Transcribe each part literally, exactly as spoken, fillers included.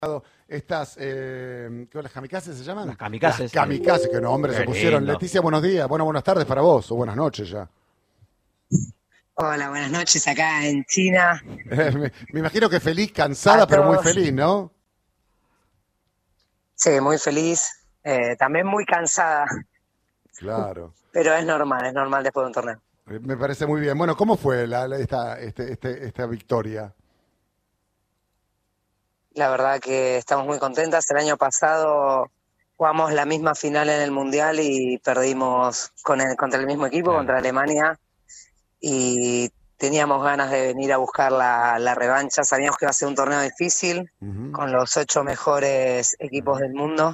Estas, eh, ¿qué, las kamikazes se llaman? Las kamikazes. Las kamikazes, que nombres se pusieron. Lindo. Leticia, buenos días, bueno, buenas tardes para vos, o buenas noches ya. Hola, buenas noches acá en China. Eh, me, me imagino que feliz, cansada, pero muy feliz, ¿no? Sí, muy feliz, eh, también muy cansada. Claro. Pero es normal, es normal después de un torneo. Eh, Me parece muy bien. Bueno, ¿cómo fue la, la- esta, este, este, esta victoria? La verdad que estamos muy contentas. El año pasado jugamos la misma final en el Mundial y perdimos con el, contra el mismo equipo, Claro. contra Alemania. Y teníamos ganas de venir a buscar la, la revancha. Sabíamos que iba a ser un torneo difícil, Ujú. con los ocho mejores equipos del mundo.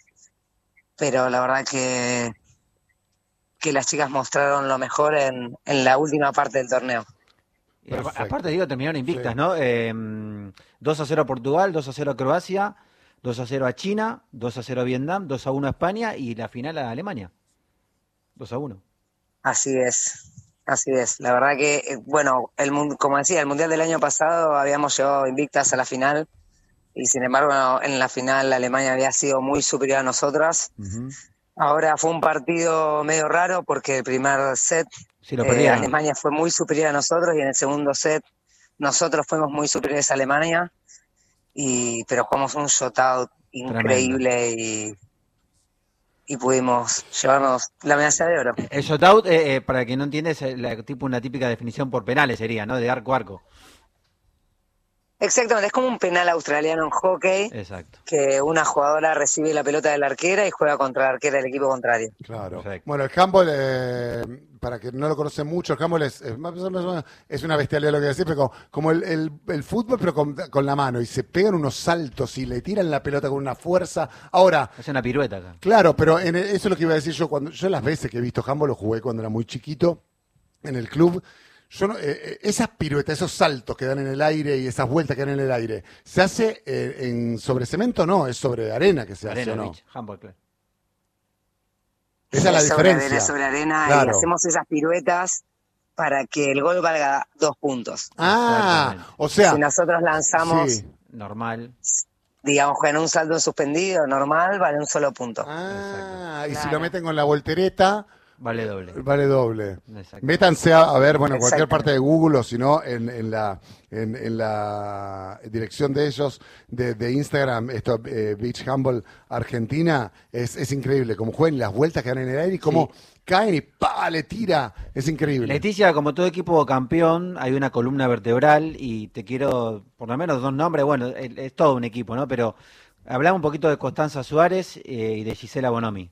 Pero la verdad que, que las chicas mostraron lo mejor en, en la última parte del torneo. Y a- Perfecto. aparte, digo, terminaron invictas, Sí. ¿no? Eh, dos a cero a Portugal, dos a cero a Croacia, dos a cero a China, dos a cero a Vietnam, dos a uno a España y la final a Alemania. dos a uno. Así es, así es. La verdad que, eh, bueno, el mun- como decía, el Mundial del año pasado habíamos llegado invictas a la final y sin embargo en la final Alemania había sido muy superior a nosotras. Ujú. Ahora fue un partido medio raro porque el primer set Sí, lo eh, perdieron. Alemania fue muy superior a nosotros y en el segundo set nosotros fuimos muy superiores a Alemania, y, pero jugamos un shootout increíble y, y pudimos llevarnos la medalla de oro. El shootout, eh, eh, para quien no entiende, es eh, la, tipo una típica definición por penales sería, ¿no? De arco a arco. Exactamente, es como un penal australiano en hockey, Exacto. que una jugadora recibe la pelota de la arquera y juega contra la arquera del equipo contrario. Claro. Perfecto. Bueno, el handball, eh, para que no lo conocen mucho, el handball es, es, más- más- más- es una bestialidad lo que voy a decir, pero como, como el, el- el fútbol, pero con, con la mano, y se pegan unos saltos y le tiran la pelota con una fuerza. Ahora, Es una pirueta acá. claro, pero en el- eso es lo que iba a decir yo. Cuando yo las veces que he visto handball, lo jugué cuando era muy chiquito en el club. Yo no- eh, eh, esas piruetas, esos saltos que dan en el aire y esas vueltas que dan en el aire, ¿se hace eh, en sobre cemento? No, es sobre arena que se hace, Arena ¿o no? Beach, handball, claro. Esa es la sobre diferencia. arena, sobre arena, Claro. y hacemos esas piruetas para que el gol valga dos puntos. Ah, Exactamente. o sea, Si nosotros lanzamos, sí. Normal. digamos, en un salto suspendido normal, vale un solo punto. Ah, y si Claro. lo meten con la voltereta, Vale doble. vale doble. Exacto. Métanse a, a ver, bueno, en cualquier Exacto. parte de Google o si no, en, en la en, en la dirección de ellos, de, de Instagram, esto, eh, Beach Handball Argentina, es, es increíble, como juegan las vueltas que dan en el aire y cómo caen y pa, le tira, es increíble. Leticia, como todo equipo campeón, hay una columna vertebral y te quiero, por lo menos dos nombres, bueno, es, es todo un equipo, ¿no? Pero hablamos un poquito de Constanza Suárez eh, y de Gisela Bonomi.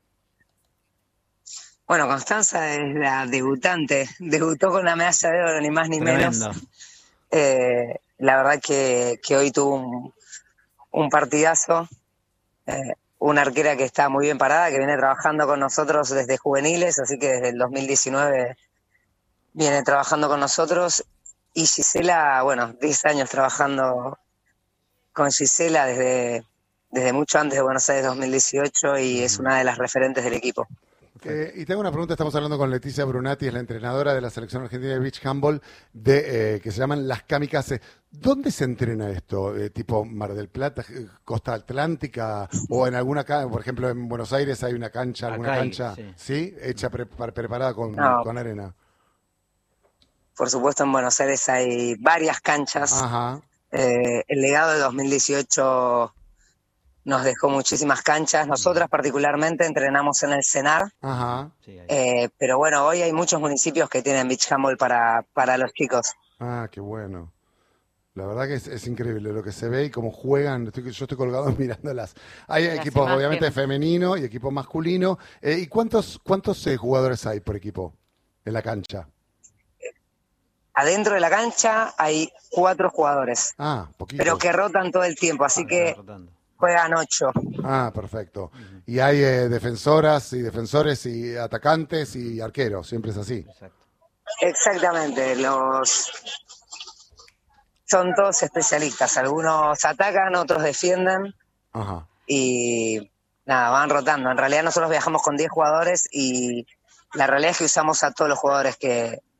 Bueno, Constanza es la debutante, debutó con la medalla de oro, ni más ni Tremendo. menos. Eh, la verdad que, que hoy tuvo un, un partidazo, eh, una arquera que está muy bien parada, que viene trabajando con nosotros desde juveniles, así que desde el dos mil diecinueve viene trabajando con nosotros. Y Gisela, bueno, diez años trabajando con Gisela desde, desde mucho antes de Buenos Aires dos mil dieciocho, y es una de las referentes del equipo. Eh, y tengo una pregunta, estamos hablando con Leticia Brunati, es la entrenadora de la selección argentina de beach handball, de, eh, que se llaman las kamikazes. ¿Dónde se entrena esto? Eh, ¿Tipo Mar del Plata, eh, Costa Atlántica, o en alguna cancha? Por ejemplo, en Buenos Aires hay una cancha, alguna Acá hay, cancha, sí. ¿sí? Hecha, pre- pre- preparada con, No. con arena. Por supuesto, en Buenos Aires hay varias canchas. Ajá. Eh, el legado de dos mil dieciocho nos dejó muchísimas canchas. Nosotras particularmente entrenamos en el CENAR, Ajá. Sí, ahí. eh, pero bueno, hoy hay muchos municipios que tienen beach handball para, para los chicos. Ah, qué bueno. La verdad que es, es increíble lo que se ve y cómo juegan. Estoy- yo estoy colgado mirándolas. Hay Las equipos imágenes. obviamente femenino y equipo masculino. Eh, ¿Y cuántos cuántos eh, jugadores hay por equipo en la cancha? Adentro de la cancha hay cuatro jugadores, Ah, poquitos. pero que rotan todo el tiempo, así Ah, que rotando. juegan ocho. Ah, perfecto. Y hay eh, defensoras y defensores y atacantes y arqueros, siempre es así. Exacto. Exactamente, los son todos especialistas. Algunos atacan, otros defienden. Ajá. Y nada, van rotando. En realidad nosotros viajamos con diez jugadores y la realidad es que usamos a todos los jugadores que,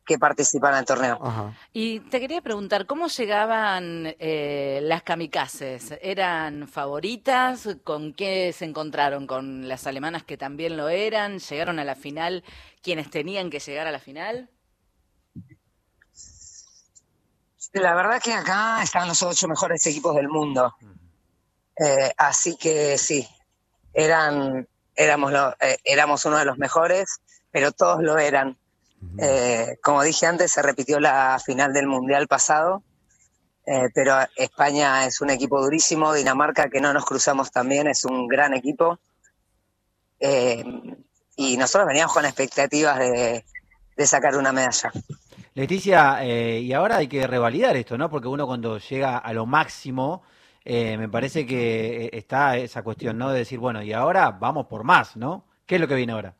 que participan en el torneo. Ajá. Y te quería preguntar, ¿cómo llegaban eh, las kamikazes? ¿Eran favoritas? ¿Con qué se encontraron? ¿Con las alemanas que también lo eran? ¿Llegaron a la final quienes tenían que llegar a la final? La verdad que acá están los ocho mejores equipos del mundo. Eh, así que sí, eran, éramos, lo, eh, éramos uno de los mejores, pero todos lo eran. Eh, como dije antes, se repitió la final del Mundial pasado, eh, pero España es un equipo durísimo, Dinamarca, que no nos cruzamos también, es un gran equipo. Eh, y nosotros veníamos con expectativas de, de sacar una medalla. Leticia, eh, y ahora hay que revalidar esto, ¿no? Porque uno cuando llega a lo máximo, eh, me parece que está esa cuestión, ¿no? De decir, bueno, y ahora vamos por más, ¿no? ¿Qué es lo que viene ahora?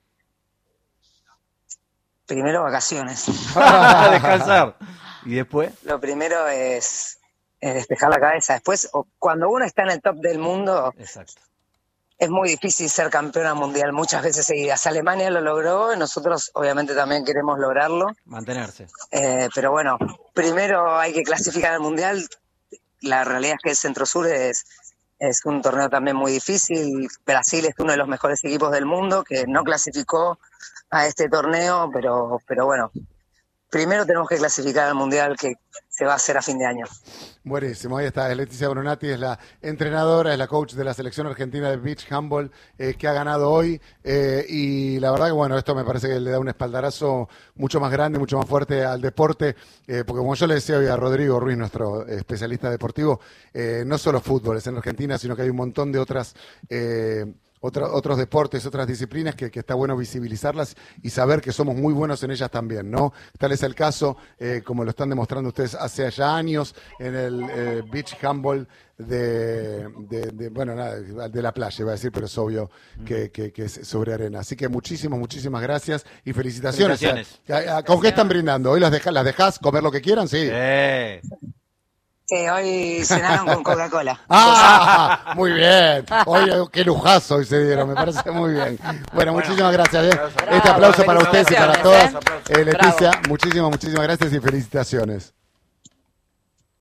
Primero vacaciones. Descansar. ¿Y después? Lo primero es, es despejar la cabeza. Después, o cuando uno está en el top del mundo, exacto, es muy difícil ser campeona mundial muchas veces seguidas. Alemania lo logró, nosotros obviamente también queremos lograrlo. Mantenerse. Eh, pero bueno, primero hay que clasificar al mundial. La realidad es que el Centro-Sur es, es un torneo también muy difícil. Brasil es uno de los mejores equipos del mundo que no clasificó a este torneo, pero, pero bueno, primero tenemos que clasificar al mundial que se va a hacer a fin de año. Buenísimo, ahí está, es Leticia Brunati, es la entrenadora, es la coach de la selección argentina de beach handball eh, que ha ganado hoy eh, y la verdad que bueno, esto me parece que le da un espaldarazo mucho más grande, mucho más fuerte al deporte, eh, porque como yo le decía hoy a Rodrigo Ruiz, nuestro especialista deportivo, eh, no solo fútbol es en Argentina, sino que hay un montón de otras... Eh, Otro, otros deportes, otras disciplinas que, que está bueno visibilizarlas y saber que somos muy buenos en ellas también, ¿no? Tal es el caso, eh, como lo están demostrando ustedes hace ya años, en el eh, beach handball de, de, de, bueno, nada, de la playa, iba a decir, pero es obvio que, que, que es sobre arena. Así que muchísimas, muchísimas gracias y felicitaciones. felicitaciones. ¿Con qué están brindando? ¿Hoy las dejas, las dejás comer lo que quieran? Sí. Eh. Sí, hoy cenaron con Coca-Cola. ¡Ah! Muy bien. Hoy qué lujazo hoy se dieron, me parece muy bien. Bueno, muchísimas gracias. ¿eh? Bravo, este aplauso para ustedes y para felicitaciones, todas. ¿eh? Eh, Leticia, Bravo. muchísimas, muchísimas gracias y felicitaciones.